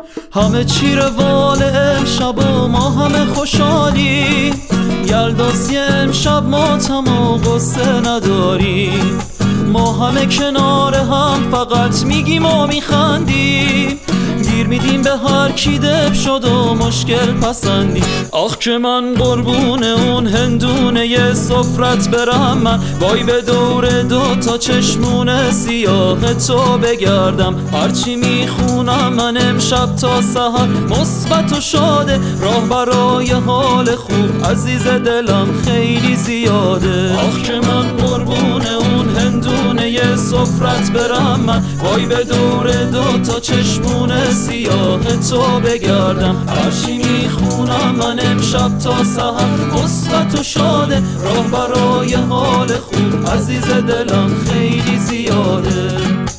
همه چی روال امشب و ما همه خوشحالیم، یلداسی امشب ماتم و قصه نداریم، ما همه کنار هم فقط میگیم و میخندیم، گیر میدیم به هر کی دب شد و مشکل پسندیم. آخ که من قربون اون هندونه ی سفرت برم، من وای به دور دو تا چشمون سیاه تو بگردم، هرچی میخونم من امشب تا سحر مثبت و شاده، راه برای حال خوب عزیز دلم خیلی زیاده. آخ که من قربون اون هندونه ی سفرت برم، من وای به دور دو تا چشمون سیاه تو بگردم، هرچی میخونم من امشب تا سحر مثبت و شاده، راه برای حال خوب عزیز دلم خیلی زیاده.